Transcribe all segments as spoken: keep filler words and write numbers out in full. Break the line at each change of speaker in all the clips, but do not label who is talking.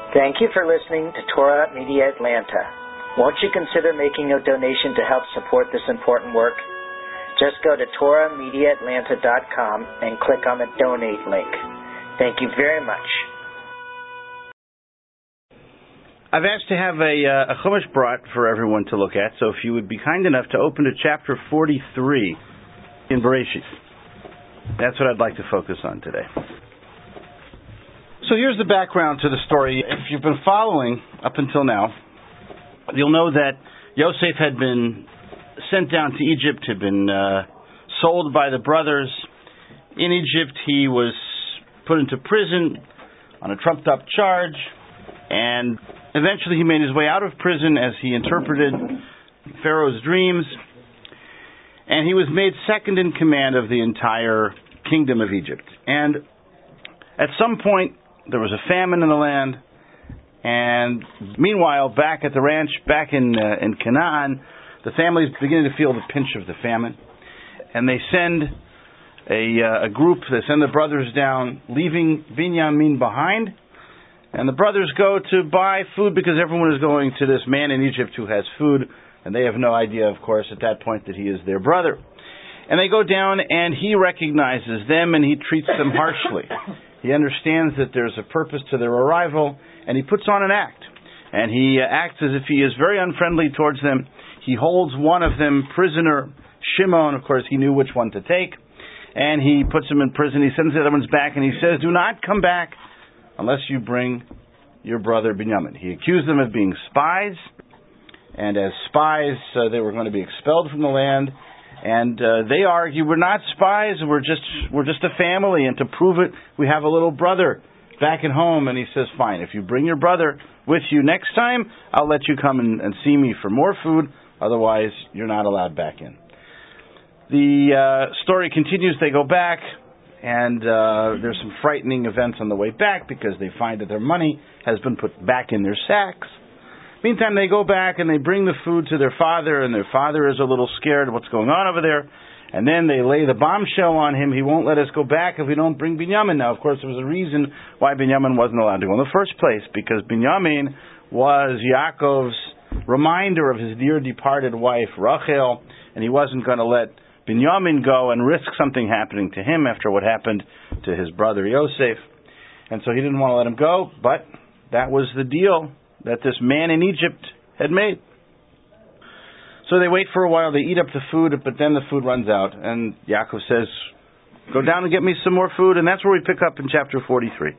Thank you for listening to Torah Media Atlanta. Won't you consider making a donation to help support this important work? Just go to torah media atlanta dot com and click on the donate link. Thank you very much.
I've asked to have a, uh, a Chumash brought for everyone to look at, so if you would be kind enough to open to chapter forty-three in Bereshit. That's what I'd like to focus on today. So here's the background to the story. If you've been following up until now, you'll know that Yosef had been sent down to Egypt, had been uh, sold by the brothers. In Egypt, he was put into prison on a trumped-up charge, and eventually he made his way out of prison as he interpreted Pharaoh's dreams, and he was made second in command of the entire kingdom of Egypt. And at some point, there was a famine in the land, and meanwhile, back at the ranch, back in uh, in Canaan, the family's beginning to feel the pinch of the famine, and they send a, uh, a group, they send the brothers down, leaving Binyamin behind, and the brothers go to buy food because everyone is going to this man in Egypt who has food, and they have no idea, of course, at that point that he is their brother. And they go down, and he recognizes them, and he treats them harshly. He understands that there's a purpose to their arrival, and he puts on an act. And he uh, acts as if he is very unfriendly towards them. He holds one of them prisoner, Shimon. Of course, he knew which one to take. And he puts him in prison. He sends the other ones back, and he says, "Do not come back unless you bring your brother Binyamin." He accused them of being spies, and as spies, uh, they were going to be expelled from the land. And uh, they argue, "We're not spies, we're just we're just a family, and to prove it, we have a little brother back at home." And he says, "Fine, if you bring your brother with you next time, I'll let you come and, and see me for more food, otherwise you're not allowed back in." The uh, story continues. They go back, and uh, there's some frightening events on the way back because they find that their money has been put back in their sacks. Meantime, they go back and they bring the food to their father, and their father is a little scared of what's going on over there. And then they lay the bombshell on him. He won't let us go back if we don't bring Binyamin. Now, of course, there was a reason why Binyamin wasn't allowed to go in the first place, because Binyamin was Yaakov's reminder of his dear departed wife, Rachel, and he wasn't going to let Binyamin go and risk something happening to him after what happened to his brother Yosef. And so he didn't want to let him go, but that was the deal that this man in Egypt had made. So they wait for a while, they eat up the food, but then the food runs out, and Yaakov says, "Go down and get me some more food," and that's where we pick up in chapter forty-three.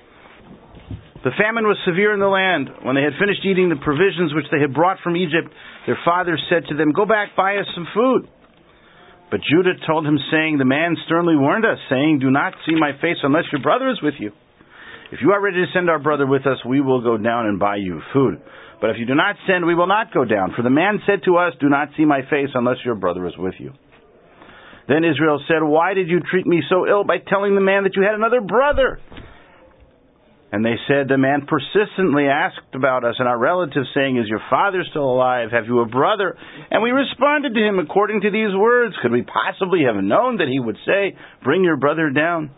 The famine was severe in the land. When they had finished eating the provisions which they had brought from Egypt, their father said to them, "Go back, buy us some food." But Judah told him, saying, "The man sternly warned us, saying, 'Do not see my face unless your brother is with you. If you are ready to send our brother with us, we will go down and buy you food. But if you do not send, we will not go down. For the man said to us, do not see my face unless your brother is with you.' Then Israel said, 'Why did you treat me so ill by telling the man that you had another brother?' And they said, 'The man persistently asked about us and our relatives, saying, Is your father still alive? Have you a brother?' And we responded to him according to these words. Could we possibly have known that he would say, 'Bring your brother down'?"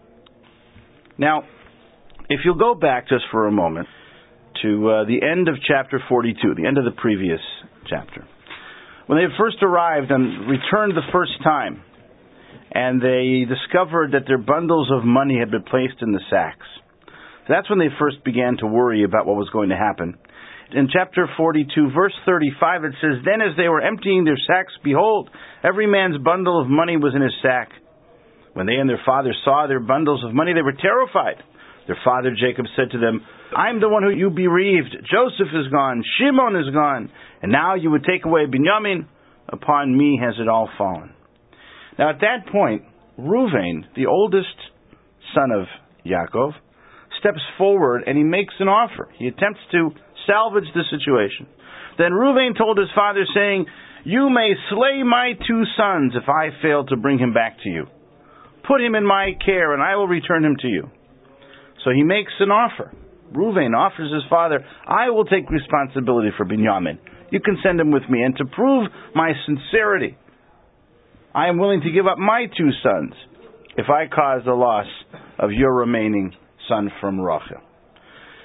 Now, if you'll go back just for a moment to uh, the end of chapter forty-two, the end of the previous chapter, when they had first arrived and returned the first time, and they discovered that their bundles of money had been placed in the sacks, that's when they first began to worry about what was going to happen. In chapter forty-two, verse thirty-five, it says, "Then as they were emptying their sacks, behold, every man's bundle of money was in his sack. When they and their father saw their bundles of money, they were terrified. Their father Jacob said to them, 'I'm the one who you bereaved. Joseph is gone. Shimon is gone. And now you would take away Binyamin. Upon me has it all fallen.'" Now at that point, Reuven, the oldest son of Yaakov, steps forward and he makes an offer. He attempts to salvage the situation. Then Reuven told his father, saying, "You may slay my two sons if I fail to bring him back to you. Put him in my care, and I will return him to you." So he makes an offer. Reuven offers his father, "I will take responsibility for Binyamin. You can send him with me. And to prove my sincerity, I am willing to give up my two sons if I cause the loss of your remaining son from Rachel."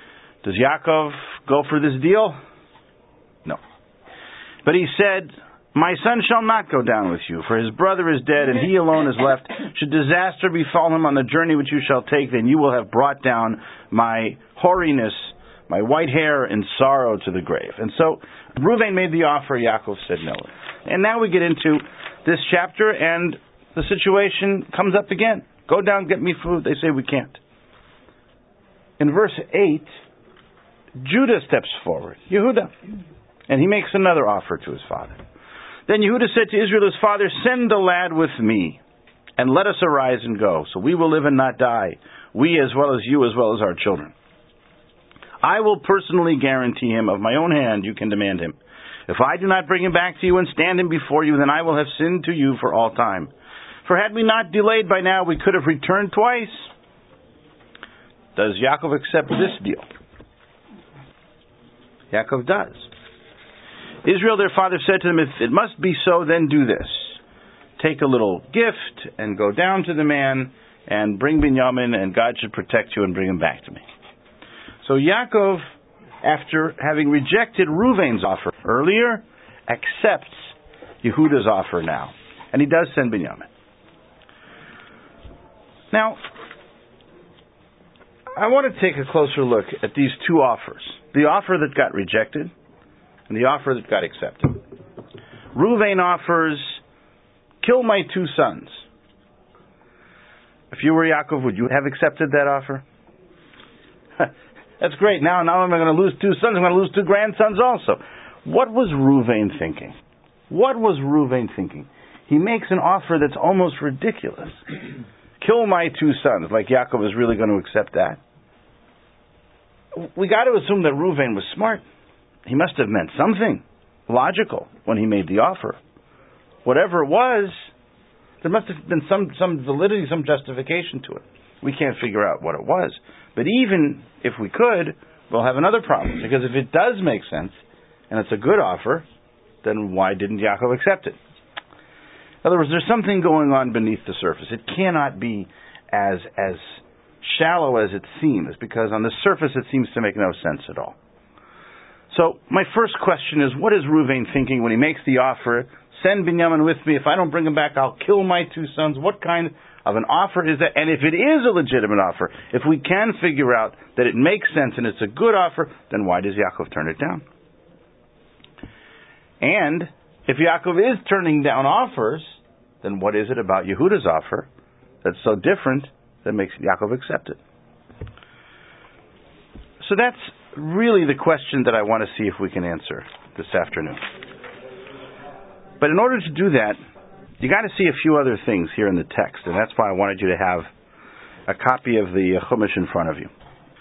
Does Yaakov go for this deal? No. But he said, my son shall not go down with you, for his brother is dead, and he alone is left. Should disaster befall him on the journey which you shall take, then you will have brought down my hoariness, my white hair, in sorrow to the grave. And so Reuven made the offer, Yaakov said no. And now we get into this chapter, and the situation comes up again. Go down, get me food. They say we can't. In verse eight, Judah steps forward, Yehuda, and he makes another offer to his father. Then Yehuda said to Israel, his father, send the lad with me, and let us arise and go, so we will live and not die, we as well as you, as well as our children. I will personally guarantee him, of my own hand you can demand him. If I do not bring him back to you and stand him before you, then I will have sinned to you for all time. For had we not delayed by now, we could have returned twice. Does Yaakov accept this deal? Yaakov does. Israel, their father, said to them, if it must be so, then do this. Take a little gift and go down to the man and bring Binyamin, and God should protect you and bring him back to me. So Yaakov, after having rejected Reuven's offer earlier, accepts Yehuda's offer now. And he does send Binyamin. Now, I want to take a closer look at these two offers. The offer that got rejected and the offer that got accepted. Reuven offers, kill my two sons. If you were Yaakov, would you have accepted that offer? That's great. Now, now I'm going to lose two sons. I'm going to lose two grandsons also. What was Reuven thinking? What was Reuven thinking? He makes an offer that's almost ridiculous. Kill my two sons. Like Yaakov is really going to accept that. We got to assume that Reuven was smart. He must have meant something logical when he made the offer. Whatever it was, there must have been some, some validity, some justification to it. We can't figure out what it was. But even if we could, we'll have another problem. Because if it does make sense, and it's a good offer, then why didn't Yaakov accept it? In other words, there's something going on beneath the surface. It cannot be as as shallow as it seems, because on the surface it seems to make no sense at all. So my first question is, what is Reuven thinking when he makes the offer, send Binyamin with me, if I don't bring him back, I'll kill my two sons? What kind of an offer is that? And if it is a legitimate offer, if we can figure out that it makes sense and it's a good offer, then why does Yaakov turn it down? And if Yaakov is turning down offers, then what is it about Yehuda's offer that's so different that makes Yaakov accept it? So that's really the question that I want to see if we can answer this afternoon. But in order to do that, you got to see a few other things here in the text, and that's why I wanted you to have a copy of the Chumash in front of you.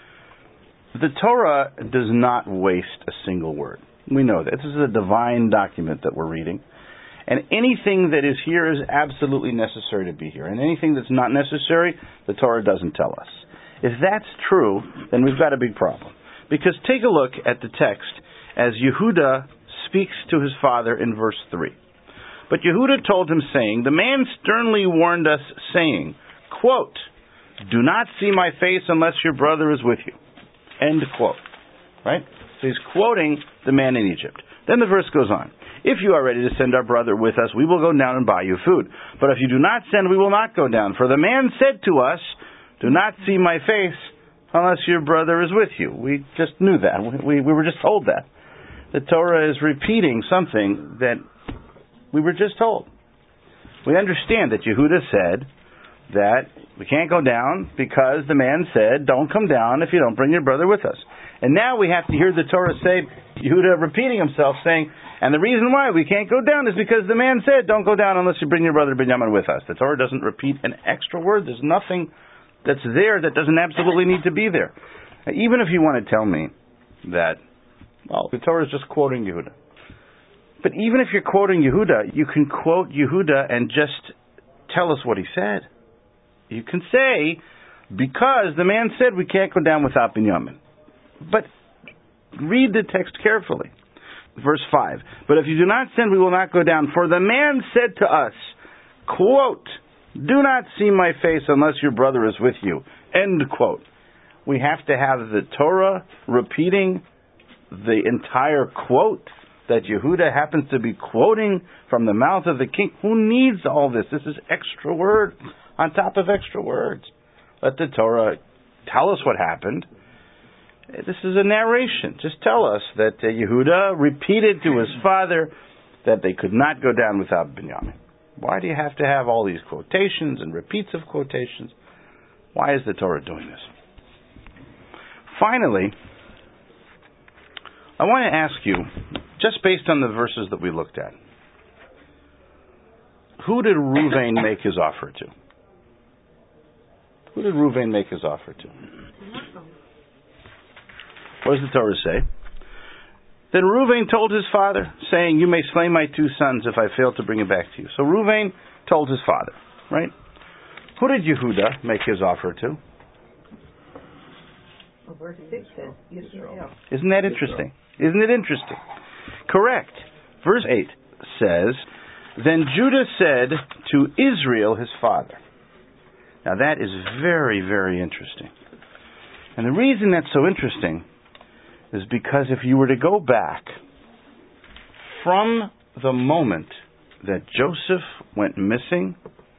The Torah does not waste a single word. We know that. This is a divine document that we're reading. And anything that is here is absolutely necessary to be here. And anything that's not necessary, the Torah doesn't tell us. If that's true, then we've got a big problem. Because take a look at the text as Yehuda speaks to his father in verse three. But Yehuda told him, saying, the man sternly warned us, saying, quote, do not see my face unless your brother is with you. End quote. Right? So he's quoting the man in Egypt. Then the verse goes on. If you are ready to send our brother with us, we will go down and buy you food. But if you do not send, we will not go down. For the man said to us, do not see my face unless your brother is with you. We just knew that. We, we were just told that. The Torah is repeating something that we were just told. We understand that Yehuda said that we can't go down because the man said, don't come down if you don't bring your brother with us. And now we have to hear the Torah say, Yehuda repeating himself, saying, and the reason why we can't go down is because the man said, don't go down unless you bring your brother Binyamin with us. The Torah doesn't repeat an extra word. There's nothing that's there that doesn't absolutely need to be there. Even if you want to tell me that, well, the Torah is just quoting Yehuda. But even if you're quoting Yehuda, you can quote Yehuda and just tell us what he said. You can say, because the man said we can't go down without Binyamin. But read the text carefully. Verse five. But if you do not send, we will not go down. For the man said to us, quote, do not see my face unless your brother is with you. End quote. we have to have the Torah repeating the entire quote that Yehuda happens to be quoting from the mouth of the king. Who needs all this? This is extra words on top of extra words. Let the Torah tell us what happened. This is a narration. Just tell us that uh, Yehuda repeated to his father that they could not go down without Binyamin. Why do you have to have all these quotations and repeats of quotations? Why is the Torah doing this? Finally, I want to ask you, just based on the verses that we looked at, who did Reuven make his offer to? Who did Reuven make his offer to? What does the Torah say? Then Reuven told his father, saying, "You may slay my two sons if I fail to bring it back to you." So Reuven told his father, right? Who did Yehuda make his offer to?
Verse six says Israel.
Isn't that interesting? Isn't it interesting? Correct. Verse eight says, "Then Judah said to Israel his father." Now that is very, very interesting. And the reason that's so interesting is because if you were to go back from the moment that Joseph went missing,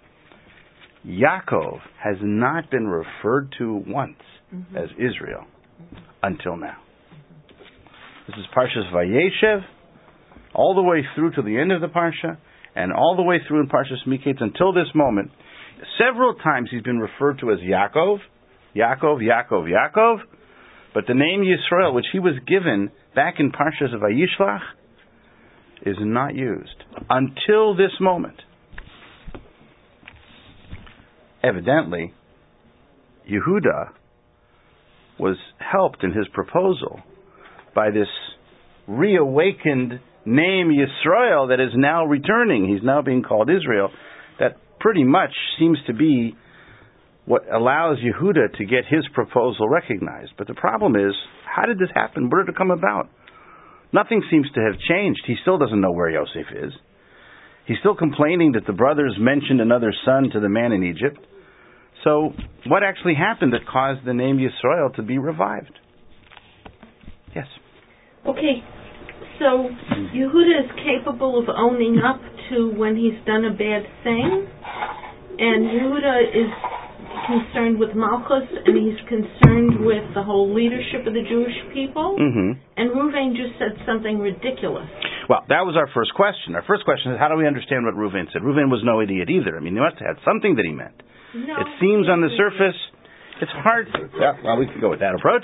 Yaakov has not been referred to once mm-hmm. as Israel mm-hmm. until now. This is Parshas Vayeshev, all the way through to the end of the Parsha, and all the way through in Parshas Miketz until this moment. Several times he's been referred to as Yaakov, Yaakov, Yaakov, Yaakov, but the name Yisrael, which he was given back in Parshas Vayishlach, is not used until this moment. Evidently, Yehuda was helped in his proposal by this reawakened name Yisrael that is now returning. He's now being called Israel. That pretty much seems to be what allows Yehuda to get his proposal recognized. But the problem is, how did this happen? Where did it come about? Nothing seems to have changed. He still doesn't know where Yosef is. He's still complaining that the brothers mentioned another son to the man in Egypt. So, what actually happened that caused the name Yisrael to be revived? Yes?
Okay, so Yehuda is capable of owning up to when he's done a bad thing, and Yehuda is concerned with Malchus, and he's concerned with the whole leadership of the Jewish people,
mm-hmm.
and Reuven just said something ridiculous.
Well, that was our first question. Our first question is, how do we understand what Reuven said? Reuven was no idiot either. I mean, he must have had something that he meant.
No,
it seems on the surface, it's hard to... Yeah, well, we can go with that approach.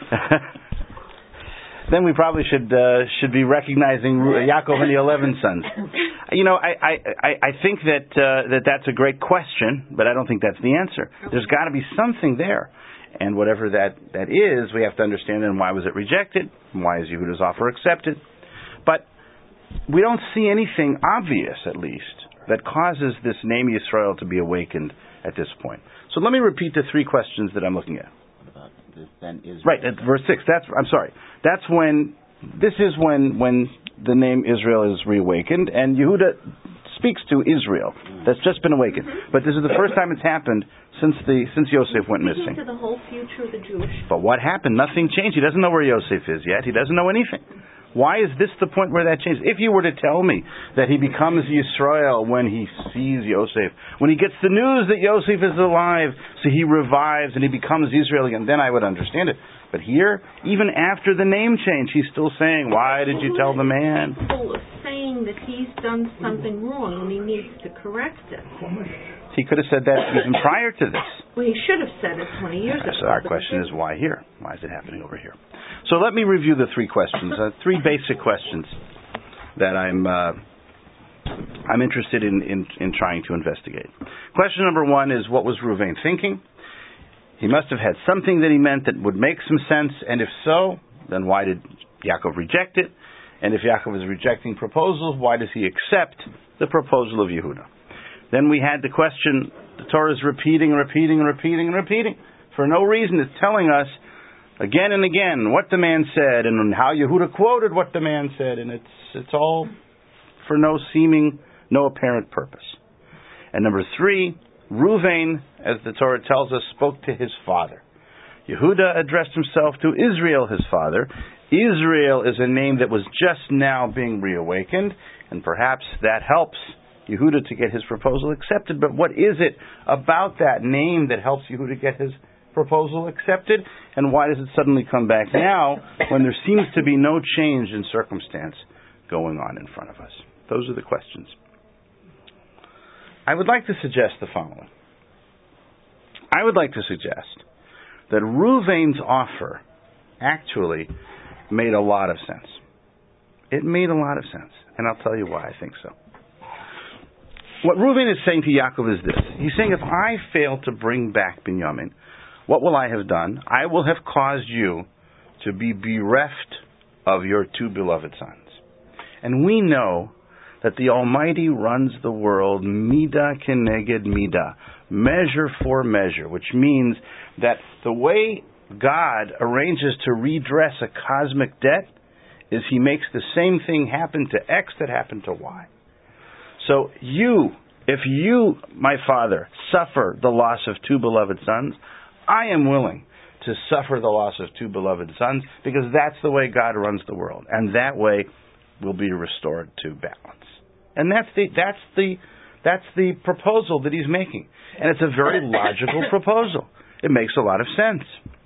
Then we probably should uh, should be recognizing Yaakov and the eleven sons. You know, I I, I think that uh, that that's a great question, but I don't think that's the answer. There's got to be something there, and whatever that, that is, we have to understand. And why was it rejected? And why is Yehuda's offer accepted? But we don't see anything obvious, at least, that causes this name Yisrael to be awakened at this point. So let me repeat the three questions that I'm looking at.
Then Israel.
Right, at verse six. That's I'm sorry. That's when this is when when the name Israel is reawakened, and Yehuda speaks to Israel that's just been awakened. Mm-hmm. But this is the first time it's happened since the since Yosef went missing.
To the whole future of the Jewish.
But what happened? Nothing changed. He doesn't know where Yosef is yet. He doesn't know anything. Why is this the point where that changed? If you were to tell me that he becomes Yisrael when he sees Yosef, when he gets the news that Yosef is alive, so he revives and he becomes Israel again, then I would understand it. But here, even after the name change, he's still saying, "Why did you tell the man?"
He's capable of saying that he's done something wrong and he needs to correct it.
He could have said that even prior to this.
Well, he should have said it twenty years ago.
So our question is, why here? Why is it happening over here? So let me review the three questions, uh, three basic questions that I'm uh, I'm interested in, in, in trying to investigate. Question number one is, what was Reuven thinking? He must have had something that he meant that would make some sense, and if so, then why did Yaakov reject it? And if Yaakov is rejecting proposals, why does he accept the proposal of Yehuda? Then we had the question, the Torah is repeating, repeating, repeating, and repeating. For no reason, it's telling us again and again what the man said and how Yehuda quoted what the man said, and it's it's all for no seeming, no apparent purpose. And number three, Reuven, as the Torah tells us, spoke to his father. Yehuda addressed himself to Israel, his father. Israel is a name that was just now being reawakened, and perhaps that helps Yehuda to get his proposal accepted. But what is it about that name that helps Yehuda get his proposal accepted? And why does it suddenly come back now when there seems to be no change in circumstance going on in front of us? Those are the questions. I would like to suggest the following. I would like to suggest that Reuven's offer actually made a lot of sense. It made a lot of sense, and I'll tell you why I think so. What Reuven is saying to Yaakov is this. He's saying, if I fail to bring back Binyamin, what will I have done? I will have caused you to be bereft of your two beloved sons. And we know that the Almighty runs the world midah keneged midah, measure for measure, which means that the way God arranges to redress a cosmic debt is He makes the same thing happen to X that happened to Y. So you, if you, my Father, suffer the loss of two beloved sons, I am willing to suffer the loss of two beloved sons, because that's the way God runs the world, and that way will be restored to balance. And that's the that's the that's the proposal that He's making, and it's a very logical proposal. It makes a lot of sense.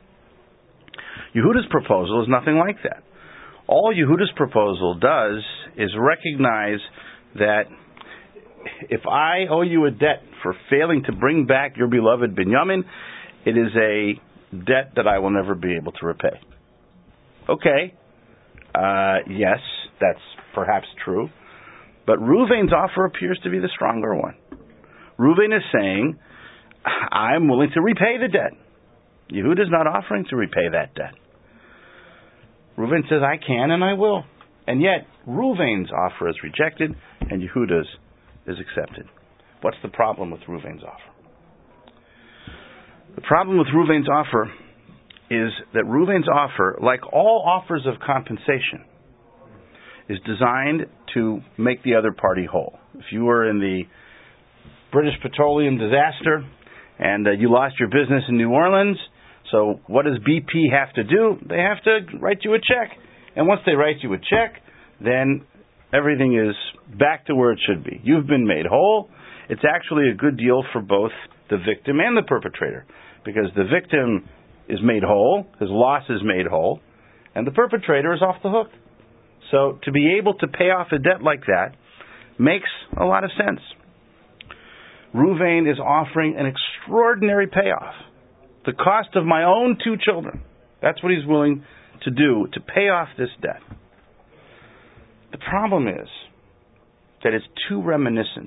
Yehuda's proposal is nothing like that. All Yehuda's proposal does is recognize that if I owe you a debt for failing to bring back your beloved Binyamin, it is a debt that I will never be able to repay. Okay, uh, yes, that's perhaps true, but Reuven's offer appears to be the stronger one. Reuven is saying, I'm willing to repay the debt. Yehuda's not offering to repay that debt. Reuven says, I can and I will. And yet, Reuven's offer is rejected and Yehuda's is accepted. What's the problem with Reuven's offer? The problem with Reuven's offer is that Reuven's offer, like all offers of compensation, is designed to make the other party whole. If you were in the British Petroleum disaster and uh, you lost your business in New Orleans, so what does B P have to do? They have to write you a check. And once they write you a check, then everything is back to where it should be. You've been made whole. It's actually a good deal for both the victim and the perpetrator, because the victim is made whole, his loss is made whole, and the perpetrator is off the hook. So to be able to pay off a debt like that makes a lot of sense. Reuven is offering an extraordinary payoff. The cost of my own two children. That's what he's willing to do to pay off this debt. The problem is that it's too reminiscent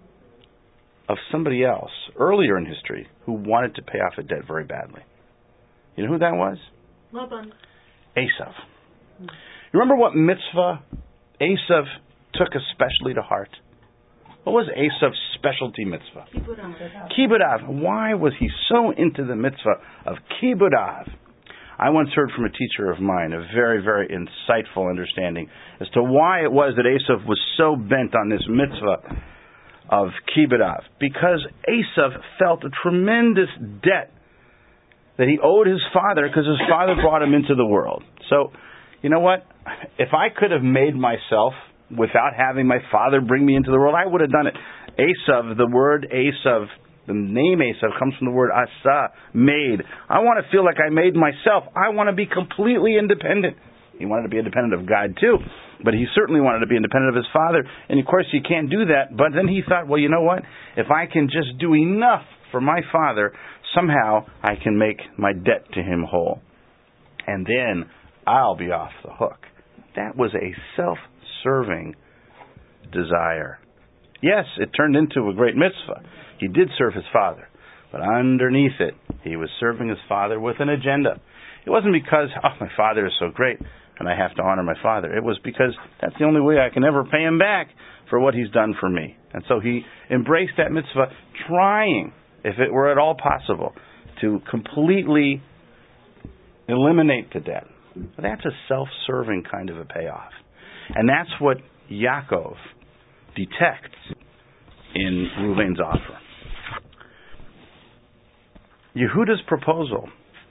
of somebody else earlier in history who wanted to pay off a debt very badly. You know who that was?
Laban.
Esav. You remember what mitzvah Esav took especially to heart? What was Esav's specialty mitzvah?
Kibud av.
Kibud av. Why was he so into the mitzvah of Kibud av? I once heard from a teacher of mine a very, very insightful understanding as to why it was that Esav was so bent on this mitzvah of Kibud av. Because Esav felt a tremendous debt that he owed his father because his father brought him into the world. So, you know what? If I could have made myself without having my father bring me into the world, I would have done it. Esav, the word Esav, the name Esav comes from the word asa, made. I want to feel like I made myself. I want to be completely independent. He wanted to be independent of God too, but he certainly wanted to be independent of his father. And of course, you can't do that. But then he thought, well, you know what? If I can just do enough for my father, somehow I can make my debt to him whole. And then I'll be off the hook. That was a self-serving desire. Yes, it turned into a great mitzvah. He did serve his father. But underneath it, he was serving his father with an agenda. It wasn't because, oh, my father is so great and I have to honor my father. It was because that's the only way I can ever pay him back for what he's done for me. And so he embraced that mitzvah, trying, if it were at all possible, to completely eliminate the debt. But that's a self-serving kind of a payoff. And that's what Yaakov detects in Reuven's offer. Yehuda's proposal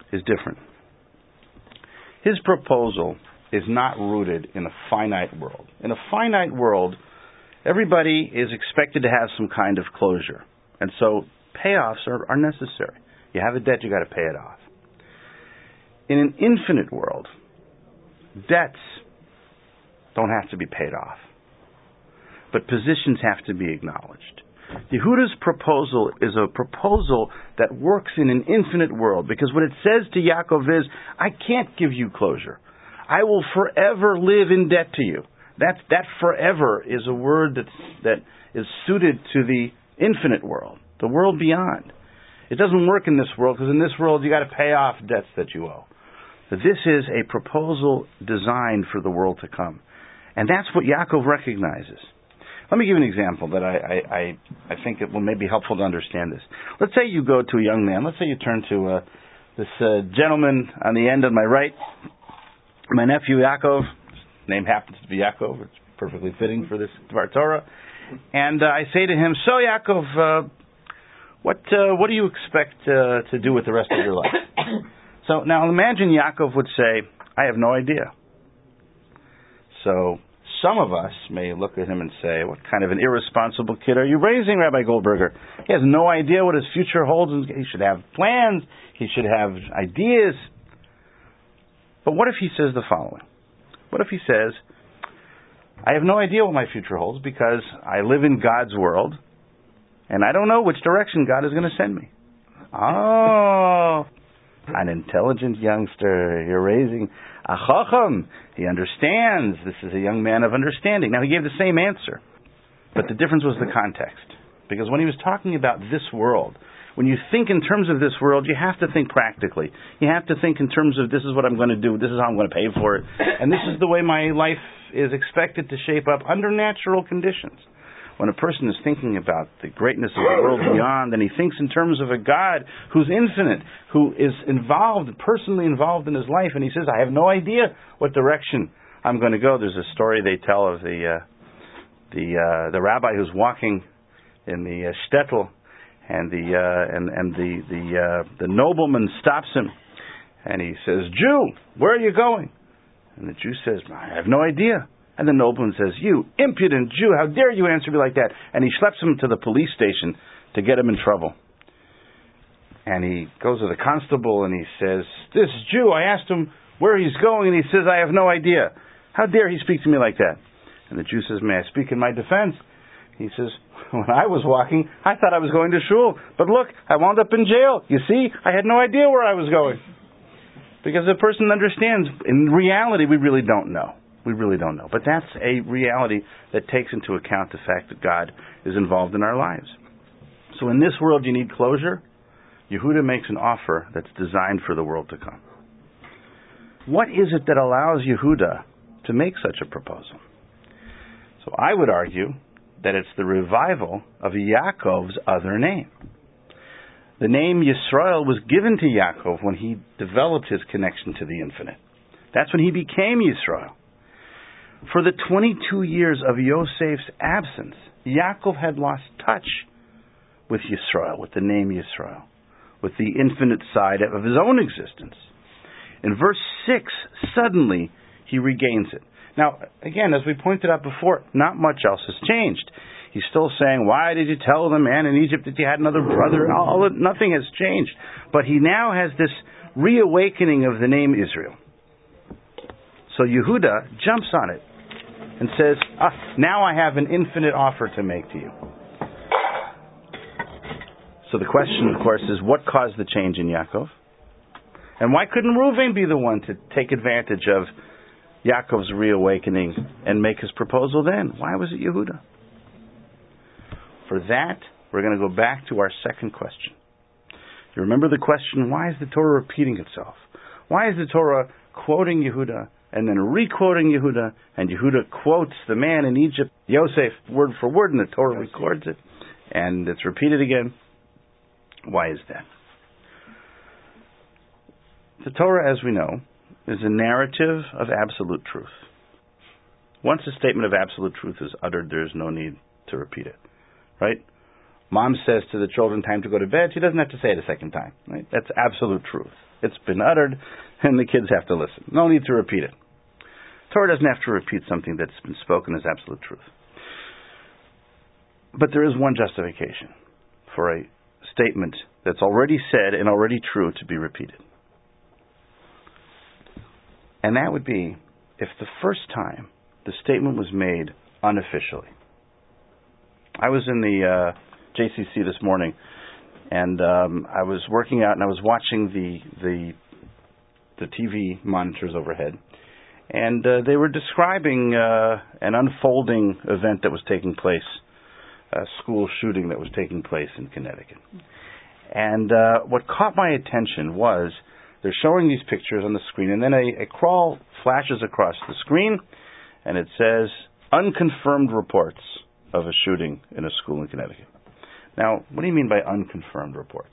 is different. His proposal is not rooted in a finite world. In a finite world, everybody is expected to have some kind of closure. And so payoffs are, are necessary. You have a debt, you got to pay it off. In an infinite world, debts don't have to be paid off, but positions have to be acknowledged. Yehuda's proposal is a proposal that works in an infinite world, because what it says to Yaakov is, I can't give you closure. I will forever live in debt to you. That, that forever is a word that's, that is suited to the infinite world, the world beyond. It doesn't work in this world, because in this world you got to pay off debts that you owe. But this is a proposal designed for the world to come. And that's what Yaakov recognizes. Let me give you an example that I, I, I, I think it will maybe be helpful to understand this. Let's say you go to a young man. Let's say you turn to uh, this uh, gentleman on the end on my right, my nephew Yaakov. His name happens to be Yaakov. It's perfectly fitting for this Dvar Torah. And uh, I say to him, so Yaakov, uh, what uh, what do you expect uh, to do with the rest of your life? So now imagine Yaakov would say, I have no idea. So some of us may look at him and say, what kind of an irresponsible kid are you raising, Rabbi Goldberger? He has no idea what his future holds. He should have plans. He should have ideas. But what if he says the following? What if he says, I have no idea what my future holds because I live in God's world and I don't know which direction God is going to send me. Oh, an intelligent youngster. You're raising a chacham. He understands. This is a young man of understanding. Now, he gave the same answer, but the difference was the context. Because when he was talking about this world, when you think in terms of this world, you have to think practically. You have to think in terms of this is what I'm going to do, this is how I'm going to pay for it, and this is the way my life is expected to shape up under natural conditions. When a person is thinking about the greatness of the world beyond, and he thinks in terms of a God who's infinite, who is involved, personally involved in his life, and he says, I have no idea what direction I'm going to go. There's a story they tell of the uh, the uh, the rabbi who's walking in the uh, shtetl, and the uh, and and the the uh, the nobleman stops him, and he says, Jew, where are you going? And the Jew says, I have no idea. And the nobleman says, you impudent Jew, how dare you answer me like that? And he schleps him to the police station to get him in trouble. And he goes to the constable and he says, this Jew, I asked him where he's going, and he says, I have no idea. How dare he speak to me like that? And the Jew says, may I speak in my defense? He says, when I was walking, I thought I was going to shul. But look, I wound up in jail. You see, I had no idea where I was going. Because the person understands, in reality, we really don't know. We really don't know. But that's a reality that takes into account the fact that God is involved in our lives. So in this world you need closure. Yehuda makes an offer that's designed for the world to come. What is it that allows Yehuda to make such a proposal? So I would argue that it's the revival of Yaakov's other name. The name Yisrael was given to Yaakov when he developed his connection to the infinite. That's when he became Yisrael. For the twenty-two years of Yosef's absence, Yaakov had lost touch with Yisrael, with the name Yisrael, with the infinite side of his own existence. In verse six, suddenly he regains it. Now, again, as we pointed out before, not much else has changed. He's still saying, why did you tell the man in Egypt that you had another brother? All, nothing has changed. But he now has this reawakening of the name Israel. So Yehuda jumps on it and says, ah, now I have an infinite offer to make to you. So the question, of course, is what caused the change in Yaakov? And why couldn't Reuven be the one to take advantage of Yaakov's reawakening and make his proposal then? Why was it Yehuda? For that, we're going to go back to our second question. You remember the question, why is the Torah repeating itself? Why is the Torah quoting Yehuda and then re-quoting Yehuda, and Yehuda quotes the man in Egypt, Yosef, word for word, and the Torah records it, and it's repeated again? Why is that? The Torah, as we know, is a narrative of absolute truth. Once a statement of absolute truth is uttered, there is no need to repeat it. Right? Mom says to the children, time to go to bed, she doesn't have to say it a second time. Right? That's absolute truth. It's been uttered, and the kids have to listen. No need to repeat it. Torah doesn't have to repeat something that's been spoken as absolute truth. But there is one justification for a statement that's already said and already true to be repeated. And that would be if the first time the statement was made unofficially. I was in the uh, J C C this morning, and um, I was working out, and I was watching the the, the T V monitors overhead, and uh, they were describing uh, an unfolding event that was taking place, a school shooting that was taking place in Connecticut. And uh, what caught my attention was they're showing these pictures on the screen, and then a, a crawl flashes across the screen, and it says, unconfirmed reports of a shooting in a school in Connecticut. Now, what do you mean by unconfirmed reports?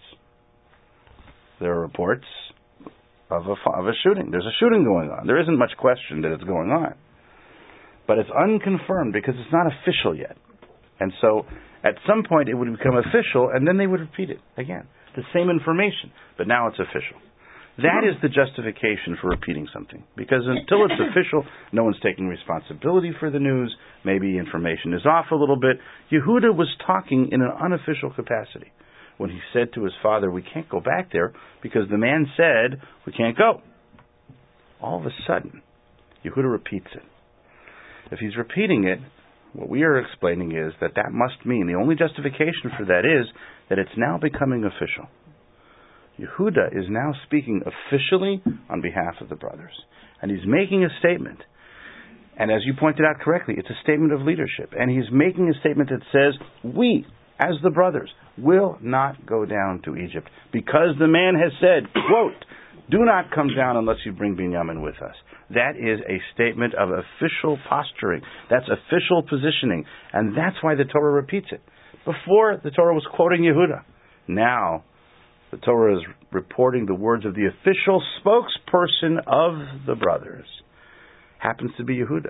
There are reports of a, of a shooting. There's a shooting going on. There isn't much question that it's going on. But it's unconfirmed because it's not official yet. And so, at some point, it would become official, and then they would repeat it again. The same information, but now it's official. That is the justification for repeating something. Because until it's official, no one's taking responsibility for the news. Maybe information is off a little bit. Yehuda was talking in an unofficial capacity when he said to his father, we can't go back there because the man said we can't go. All of a sudden, Yehuda repeats it. If he's repeating it, what we are explaining is that that must mean, the only justification for that is that it's now becoming official. Yehuda is now speaking officially on behalf of the brothers. And he's making a statement. And as you pointed out correctly, it's a statement of leadership. And he's making a statement that says, we, as the brothers, will not go down to Egypt because the man has said, quote, do not come down unless you bring Binyamin with us. That is a statement of official posturing. That's official positioning. And that's why the Torah repeats it. Before, the Torah was quoting Yehuda. Now, the Torah is reporting the words of the official spokesperson of the brothers. Happens to be Yehuda.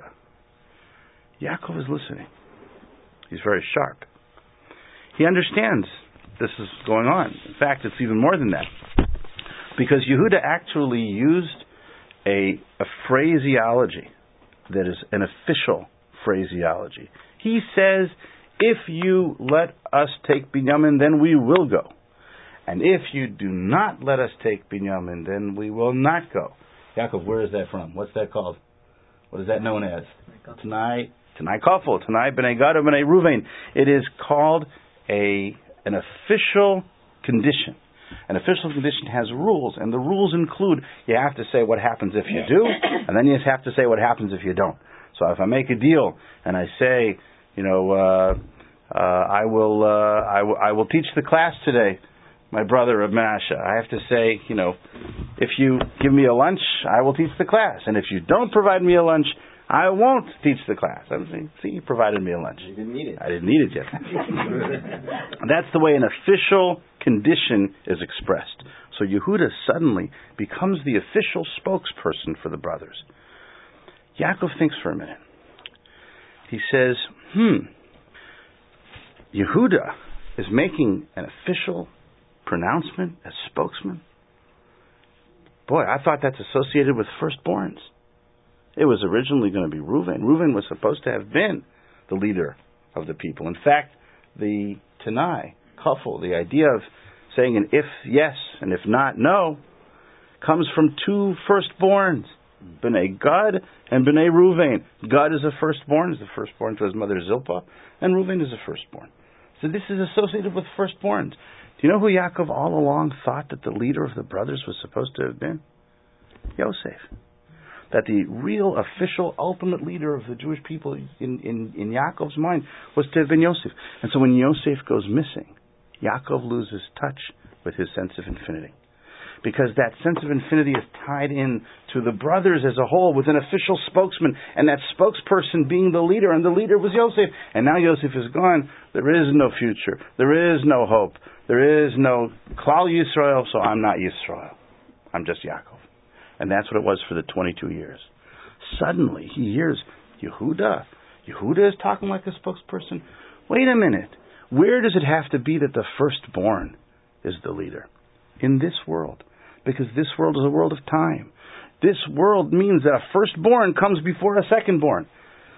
Yaakov is listening. He's very sharp. He understands this is going on. In fact, it's even more than that. Because Yehuda actually used a, a phraseology that is an official phraseology. He says, if you let us take Binyamin, then we will go. And if you do not let us take Binyamin, then we will not go. Yaakov, where is that from? What's that called? What is that known as? Tanai, Tanai Kafel, Tanai B'nai Gad B'nai Ruvain. It is called a an official condition. An official condition has rules, and the rules include you have to say what happens if you do, and then you have to say what happens if you don't. So if I make a deal and I say, you know, uh, uh, I will, uh, I, w- I will teach the class today, my brother of Menashe. I have to say, you know, if you give me a lunch, I will teach the class, and if you don't provide me a lunch, I won't teach the class. I'm saying, see, you provided me a lunch.
You didn't need it.
I didn't need it yet. That's the way an official condition is expressed. So Yehuda suddenly becomes the official spokesperson for the brothers. Yaakov thinks for a minute. He says, hmm, Yehuda is making an official pronouncement as spokesman? Boy, I thought that's associated with firstborns. It was originally going to be Reuven. Reuven was supposed to have been the leader of the people. In fact, the Tanai, Kafel, the idea of saying an if yes and if not no, comes from two firstborns, B'nai Gad and B'nai Reuven. Gad is a firstborn, is the firstborn to his mother Zilpah, and Reuven is a firstborn. So this is associated with firstborns. Do you know who Yaakov all along thought that the leader of the brothers was supposed to have been? Yosef. That the real, official, ultimate leader of the Jewish people in, in, in Yaakov's mind was to have been Yosef. And so when Yosef goes missing, Yaakov loses touch with his sense of infinity. Because that sense of infinity is tied in to the brothers as a whole with an official spokesman, and that spokesperson being the leader, and the leader was Yosef. And now Yosef is gone. There is no future. There is no hope. There is no Klal Yisrael, so I'm not Yisrael. I'm just Yaakov. And that's what it was for the twenty-two years. Suddenly, he hears Yehuda. Yehuda is talking like a spokesperson. Wait a minute. Where does it have to be that the firstborn is the leader? In this world. Because this world is a world of time. This world means that a firstborn comes before a secondborn.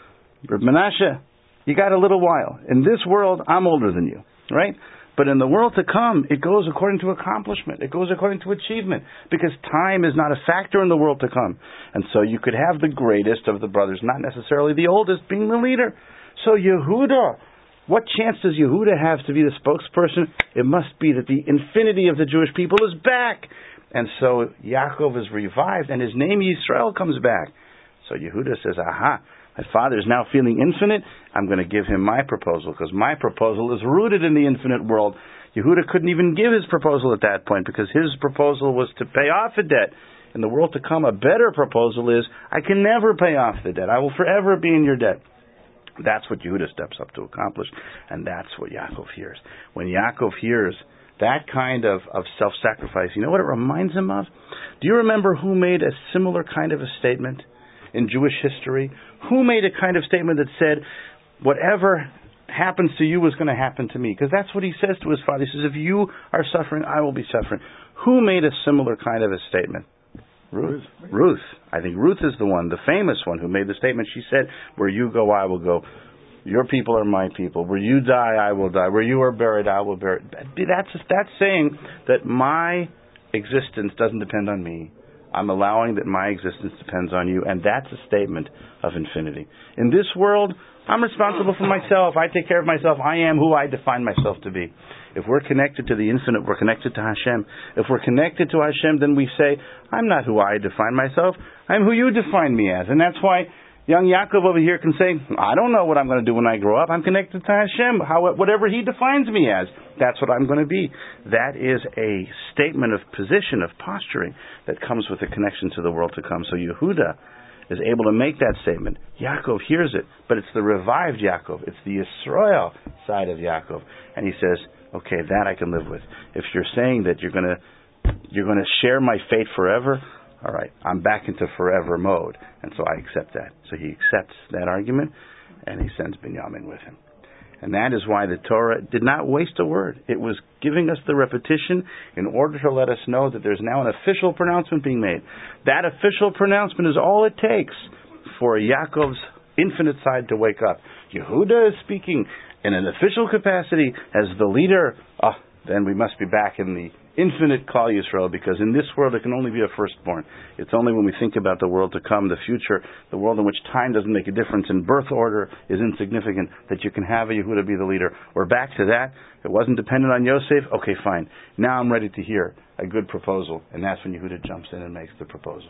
Reb Menashe, you got a little while. In this world, I'm older than you, right? But in the world to come, it goes according to accomplishment. It goes according to achievement. Because time is not a factor in the world to come. And so you could have the greatest of the brothers, not necessarily the oldest, being the leader. So Yehuda, what chance does Yehuda have to be the spokesperson? It must be that the infinity of the Jewish people is back. And so Yaakov is revived, and his name Yisrael comes back. So Yehuda says, aha, my father is now feeling infinite. I'm going to give him my proposal, because my proposal is rooted in the infinite world. Yehuda couldn't even give his proposal at that point, because his proposal was to pay off a debt. In the world to come, a better proposal is, I can never pay off the debt. I will forever be in your debt. That's what Yehuda steps up to accomplish, and that's what Yaakov hears. When Yaakov hears that kind of, of self-sacrifice, you know what it reminds him of? Do you remember who made a similar kind of a statement in Jewish history? Who made a kind of statement that said, whatever happens to you is going to happen to me? Because that's what he says to his father. He says, if you are suffering, I will be suffering. Who made a similar kind of a statement? Ruth. Ruth. I think Ruth is the one, the famous one, who made the statement. She said, where you go, I will go. Your people are my people. Where you die, I will die. Where you are buried, I will bury. That's, that's saying that my existence doesn't depend on me. I'm allowing that my existence depends on you, and that's a statement of infinity. In this world, I'm responsible for myself. I take care of myself. I am who I define myself to be. If we're connected to the infinite, we're connected to Hashem. If we're connected to Hashem, then we say, I'm not who I define myself. I'm who you define me as. And that's why young Yaakov over here can say, I don't know what I'm going to do when I grow up. I'm connected to Hashem. How, whatever He defines me as, that's what I'm going to be. That is a statement of position, of posturing, that comes with a connection to the world to come. So Yehuda is able to make that statement. Yaakov hears it, but it's the revived Yaakov. It's the Yisrael side of Yaakov. And he says, okay, that I can live with. If you're saying that you're going to you're going to share my fate forever, all right, I'm back into forever mode. And so I accept that. So he accepts that argument, and he sends Binyamin with him. And that is why the Torah did not waste a word. It was giving us the repetition in order to let us know that there's now an official pronouncement being made. That official pronouncement is all it takes for Yaakov's infinite side to wake up. Yehuda is speaking in an official capacity as the leader. Oh, then we must be back in the infinite Klal Yisrael, because in this world it can only be a firstborn. It's only when we think about the world to come, the future, the world in which time doesn't make a difference and birth order is insignificant, that you can have a Yehuda be the leader. We're back to that. It wasn't dependent on Yosef. Okay, fine. Now I'm ready to hear a good proposal, and that's when Yehuda jumps in and makes the proposal.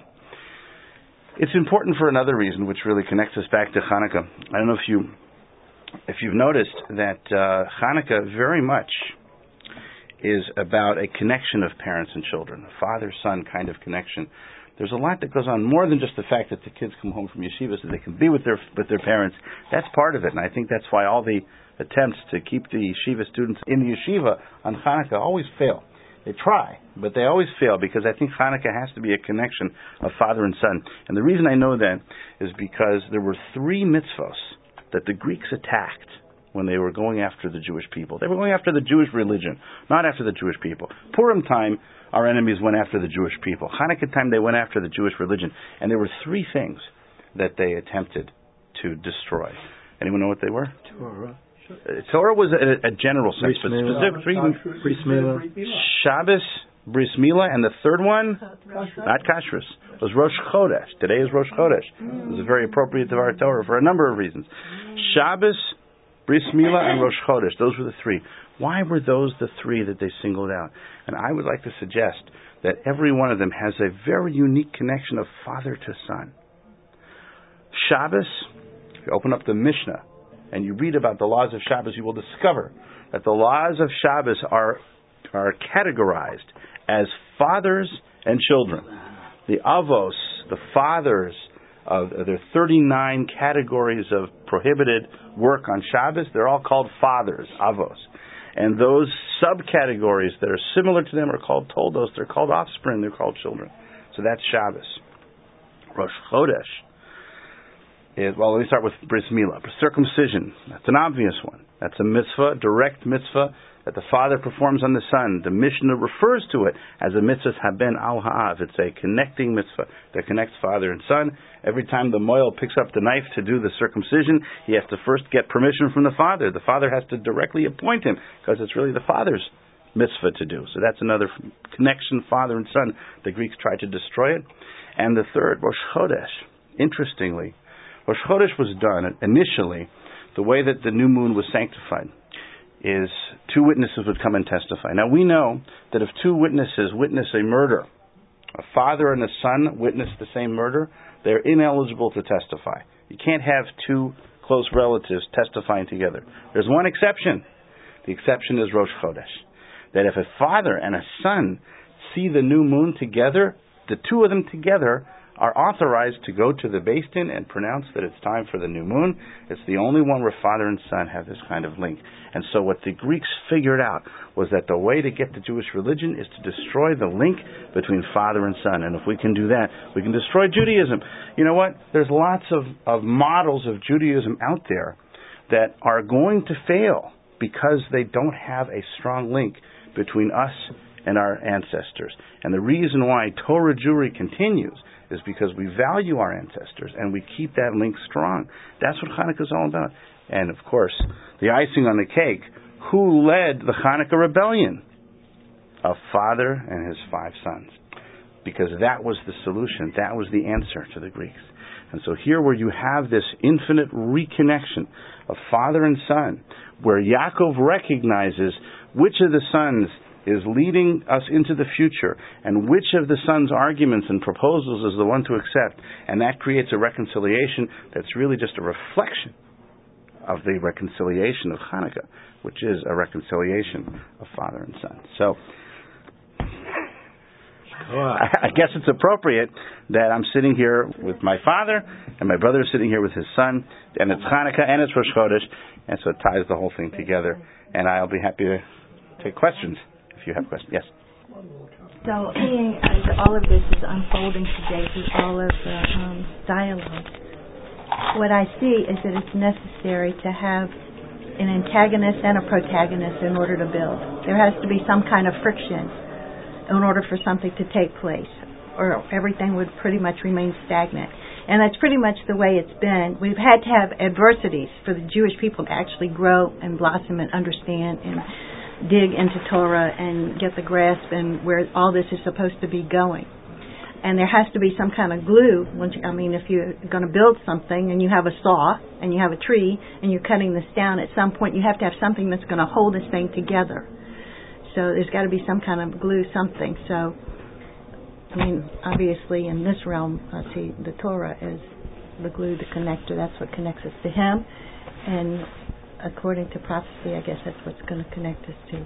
It's important for another reason, which really connects us back to Hanukkah. I don't know if you if you've noticed that uh, Hanukkah very much is about a connection of parents and children, a father-son kind of connection. There's a lot that goes on, more than just the fact that the kids come home from yeshiva so they can be with their with their parents. That's part of it, and I think that's why all the attempts to keep the yeshiva students in the yeshiva on Hanukkah always fail. They try, but they always fail, because I think Hanukkah has to be a connection of father and son. And the reason I know that is because there were three mitzvos that the Greeks attacked when they were going after the Jewish people. They were going after the Jewish religion, not after the Jewish people. Purim time, our enemies went after the Jewish people. Hanukkah time, they went after the Jewish religion. And there were three things that they attempted to destroy. Anyone know what they were?
Torah.
Uh, Torah was a, a general sense, but specifically
Bris Milah.
Shabbos, Bris Milah, and the third one, not Kashrus, was Rosh Chodesh. Today is Rosh Chodesh. It was very appropriate to our Torah for a number of reasons. Shabbos, Bris Milah, and Rosh Chodesh. Those were the three. Why were those the three that they singled out? And I would like to suggest that every one of them has a very unique connection of father to son. Shabbos, if you open up the Mishnah and you read about the laws of Shabbos, you will discover that the laws of Shabbos are are categorized as fathers and children. The avos, the fathers, of there are thirty-nine categories of prohibited work on Shabbos. They're all called fathers, avos. And those subcategories that are similar to them are called toldos. They're called offspring. They're called children. So that's Shabbos. Rosh Chodesh. is, well, let me start with bris milah, circumcision. That's an obvious one. That's a mitzvah, direct mitzvah, that the father performs on the son. The Mishnah refers to it as a mitzvah haben al ha'av. It's a connecting mitzvah that connects father and son. Every time the moil picks up the knife to do the circumcision, he has to first get permission from the father. The father has to directly appoint him, because it's really the father's mitzvah to do. So that's another connection, father and son. The Greeks tried to destroy it. And the third, Rosh Chodesh. Interestingly, Rosh Chodesh was done initially the way that the new moon was sanctified, is two witnesses would come and testify. Now we know that if two witnesses witness a murder, a father and a son witness the same murder, they're ineligible to testify. You can't have two close relatives testifying together. There's one exception. The exception is Rosh Chodesh. That if a father and a son see the new moon together, the two of them together are authorized to go to the Beis Din and pronounce that it's time for the new moon. It's the only one where father and son have this kind of link. And so what the Greeks figured out was that the way to get the Jewish religion is to destroy the link between father and son. And if we can do that, we can destroy Judaism. You know what? There's lots of, of models of Judaism out there that are going to fail because they don't have a strong link between us and our ancestors. And the reason why Torah Jewry continues is because we value our ancestors and we keep that link strong. That's what Hanukkah is all about. And of course, the icing on the cake, who led the Hanukkah rebellion? A father and his five sons. Because that was the solution. That was the answer to the Greeks. And so here where you have this infinite reconnection of father and son, where Yaakov recognizes which of the sons is leading us into the future, and which of the son's arguments and proposals is the one to accept, and that creates a reconciliation that's really just a reflection of the reconciliation of Hanukkah, which is a reconciliation of father and son. So, I guess it's appropriate that I'm sitting here with my father, and my brother is sitting here with his son, and it's Hanukkah, and it's Rosh Chodesh, and so it ties the whole thing together, and I'll be happy to take questions. You have questions? Yes.
So, seeing as all of this is unfolding today through all of the um, dialogue, what I see is that it's necessary to have an antagonist and a protagonist in order to build. There has to be some kind of friction in order for something to take place, or everything would pretty much remain stagnant. And that's pretty much the way it's been. We've had to have adversities for the Jewish people to actually grow and blossom and understand and dig into Torah and get the grasp and where all this is supposed to be going. And there has to be some kind of glue. Once you, I mean, if you're going to build something and you have a saw and you have a tree and you're cutting this down, at some point you have to have something that's going to hold this thing together. So there's got to be some kind of glue, something. So, I mean, obviously in this realm, I see the Torah as the glue, the connector. That's what connects us to Him. And according to prophecy, I guess that's what's going to connect us to.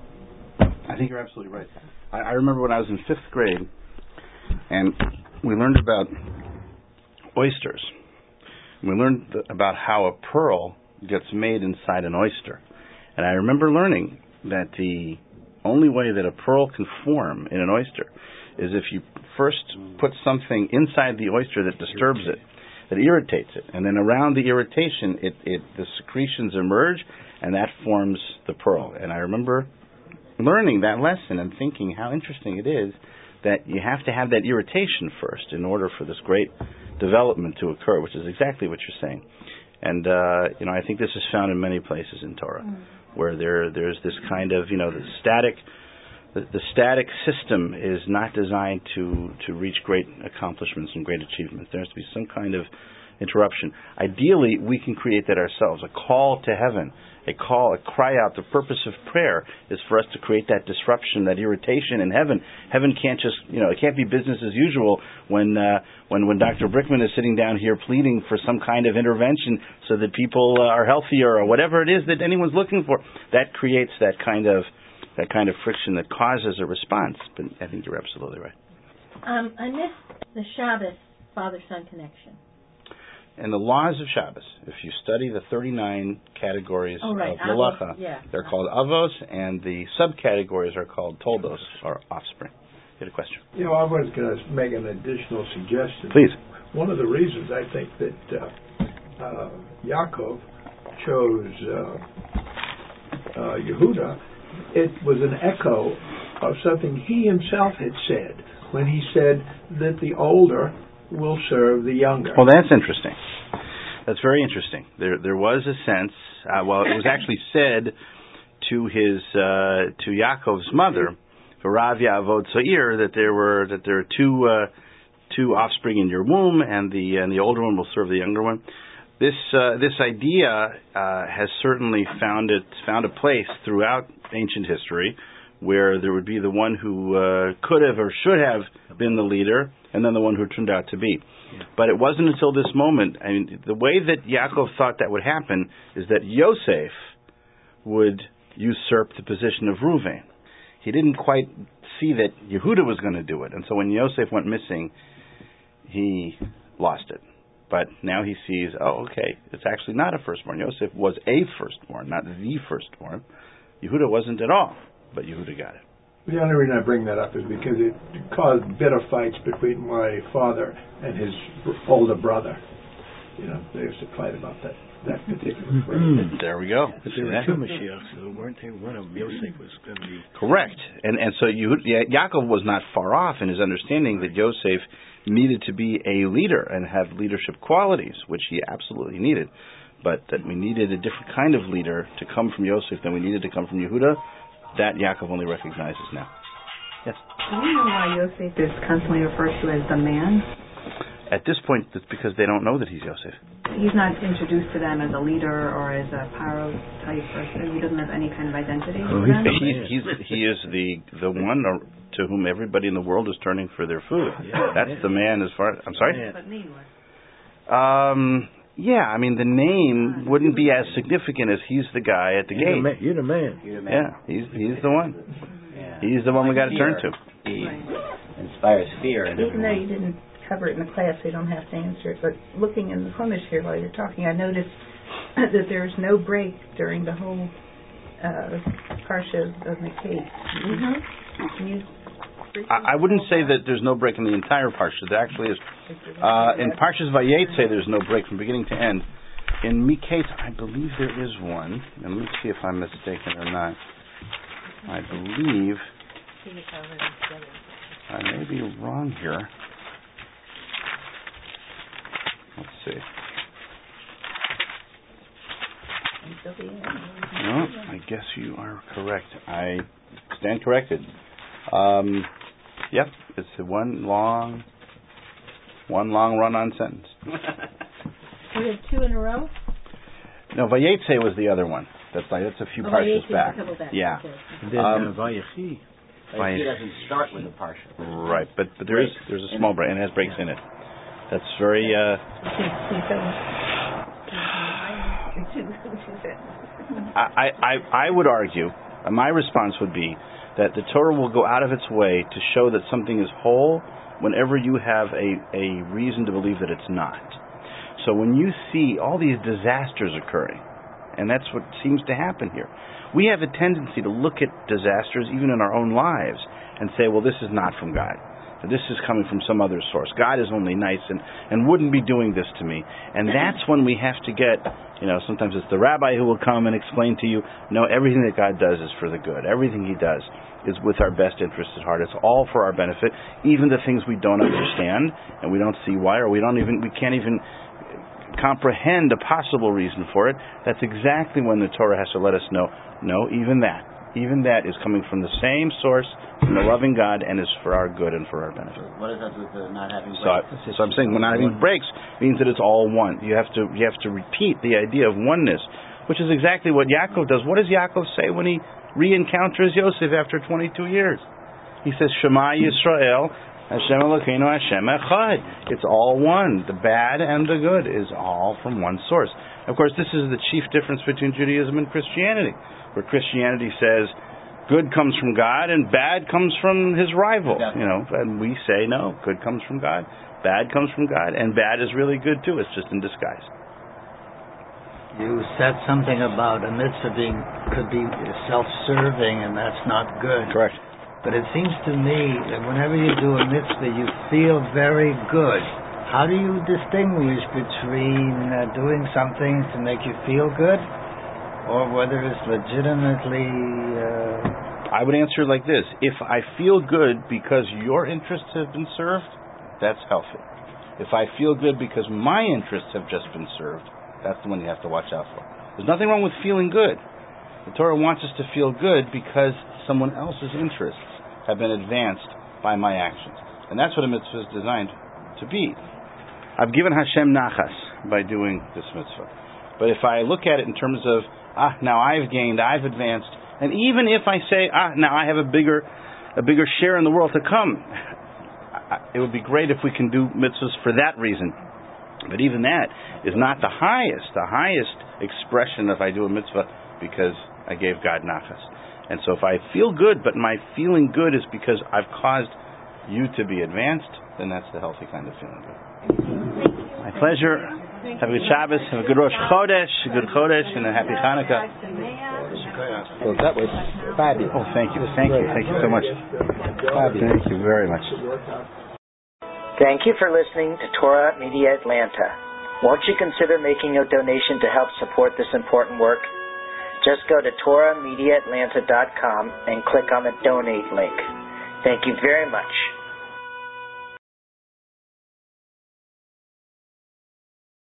I think you're absolutely right. I, I remember when I was in fifth grade, and we learned about oysters. We learned th- about how a pearl gets made inside an oyster. And I remember learning that the only way that a pearl can form in an oyster is if you first put something inside the oyster that disturbs it, that irritates it, and then around the irritation, it, it the secretions emerge, and that forms the pearl. And I remember learning that lesson and thinking how interesting it is that you have to have that irritation first in order for this great development to occur, which is exactly what you're saying. And uh, you know, I think this is found in many places in Torah, mm. where there there's this kind of, you know, the static. The, the static system is not designed to, to reach great accomplishments and great achievements. There has to be some kind of interruption. Ideally, we can create that ourselves. A call to heaven, a call, a cry out. The purpose of prayer is for us to create that disruption, that irritation in heaven. Heaven can't just, you know, it can't be business as usual when uh, when when Doctor Brickman is sitting down here pleading for some kind of intervention so that people uh, are healthier or whatever it is that anyone's looking for. That creates that kind of that kind of friction that causes a response. But I think you're absolutely right.
Um, I missed the Shabbos father-son connection.
And the laws of Shabbos, if you study the thirty-nine categories
oh, right.
of Malacha,
yeah.
they're called Avos, and the subcategories are called Toldos, or offspring. You had a question?
You know, I was going to make an additional suggestion.
Please.
One of the reasons I think that uh, uh, Yaakov chose uh, uh, Yehuda, it was an echo of something he himself had said when he said that the older will serve the younger.
Well, that's interesting. That's very interesting. There, there was a sense. Uh, well, it was actually said to his uh, to Yaakov's mother, V'rav Ya'avod Tza'ir, that there were that there are two uh, two offspring in your womb, and the and the older one will serve the younger one. This uh, this idea uh, has certainly found it found a place throughout ancient history, where there would be the one who uh, could have or should have been the leader, and then the one who turned out to be. Yeah. But it wasn't until this moment. I mean, the way that Yaakov thought that would happen is that Yosef would usurp the position of Reuven. He didn't quite see that Yehuda was going to do it, and so when Yosef went missing, he lost it. But now he sees, oh, okay, it's actually not a firstborn. Yosef was a firstborn, not the firstborn. Yehuda wasn't at all, but Yehuda got it.
The only reason I bring that up is because it caused bitter fights between my father and his older brother. You know, they used to fight about that, that particular phrase.
Mm-hmm. There we go.
But there were two Mashiachs, so weren't there? One of them, Yosef, was going to be...
Correct. And and so Yehuda, Yaakov was not far off in his understanding that Yosef needed to be a leader and have leadership qualities, which he absolutely needed. But that we needed a different kind of leader to come from Yosef than we needed to come from Yehuda, that Yaakov only recognizes now. Yes?
Do you know why Yosef is constantly referred to as the man?
At this point, it's because they don't know that he's Yosef.
He's not introduced to them as a leader or as a paro type person. He doesn't have any kind of identity.
Oh, he's he, he's, he is the the one to whom everybody in the world is turning for their food. Yeah, That's yeah. the man as far as... I'm sorry?
Yeah. But name-wise.
Um... Yeah, I mean, the name wouldn't be as significant as he's the guy at the
you're
gate.
The you're the man.
You're the man.
Yeah, he's he's the one. Yeah. He's the one we got to turn to.
He inspires fear. In
Even though you didn't cover it in the class, so you don't have to answer it, but looking in the Chumash here while you're talking, I noticed that there's no break during the whole uh, parsha of Miketz. Mm-hmm. Can you...
I, I wouldn't say that there's no break in the entire parsha. There actually is. Uh, in Parshas Vayetze, there's no break from beginning to end. In Miketz, I believe there is one. And let me see if I'm mistaken or not. I believe... I may be wrong here. Let's see. No, I guess you are correct. I stand corrected. Um, yep, it's the one long, one long run-on sentence.
We have two in a row?
No, Vayetze was the other one. That's like that's a few
oh,
parshas
back.
back. Yeah.
Okay. And then
um,
uh, Vayechi.
Vayechi doesn't start with a parsha.
Right, but but there is there's a small break and it has breaks in it. That's very. Uh, I, I I would argue, uh, my response would be that the Torah will go out of its way to show that something is whole whenever you have a, a reason to believe that it's not. So when you see all these disasters occurring, and that's what seems to happen here, we have a tendency to look at disasters even in our own lives and say, well, this is not from God. This is coming from some other source. God is only nice and, and wouldn't be doing this to me. And that's when we have to get, you know, sometimes it's the rabbi who will come and explain to you, no, everything that God does is for the good. Everything he does is with our best interest at heart. It's all for our benefit, even the things we don't understand and we don't see why, or we don't even, we can't even comprehend a possible reason for it. That's exactly when the Torah has to let us know, no, even that. Even that is coming from the same source, from the loving God, and is for our good and for our benefit.
What does that do with the not having breaks?
So, so I'm saying when not having breaks means that it's all one. You have to you have to repeat the idea of oneness, which is exactly what Yaakov does. What does Yaakov say when he re-encounters Yosef after twenty-two years? He says, Shema Yisrael, Hashem Elokeinu, Hashem Echad. It's all one. The bad and the good is all from one source. Of course, this is the chief difference between Judaism and Christianity, where Christianity says good comes from God and bad comes from his rival. You know, and we say no, good comes from God, bad comes from God, and bad is really good too. It's just in disguise.
You said something about a mitzvah being could be self-serving, and that's not good.
Correct.
But it seems to me that whenever you do a mitzvah, you feel very good how do you distinguish between uh, doing something to make you feel good or whether it's legitimately... Uh...
I would answer it like this. If I feel good because your interests have been served, that's healthy. If I feel good because my interests have just been served, that's the one you have to watch out for. There's nothing wrong with feeling good. The Torah wants us to feel good because someone else's interests have been advanced by my actions. And that's what a mitzvah is designed to be. I've given Hashem nachas by doing this mitzvah. But if I look at it in terms of, ah, now I've gained, I've advanced, and even if I say, ah, now I have a bigger a bigger share in the world to come, it would be great if we can do mitzvahs for that reason. But even that is not the highest. The highest expression if I do a mitzvah because I gave God nachas. And so if I feel good, but my feeling good is because I've caused you to be advanced, then that's the healthy kind of feeling good. My pleasure. Have a good Shabbos, have a good Rosh Chodesh, a good Chodesh, and a happy Hanukkah.
Well, that was fabulous.
Oh, thank you, thank you, thank you so much.
Fabulous.
Thank you very much.
Thank you for listening to Torah Media Atlanta. Won't you consider making a donation to help support this important work? Just go to Torah Media Atlanta dot com and click on the donate link. Thank you very much.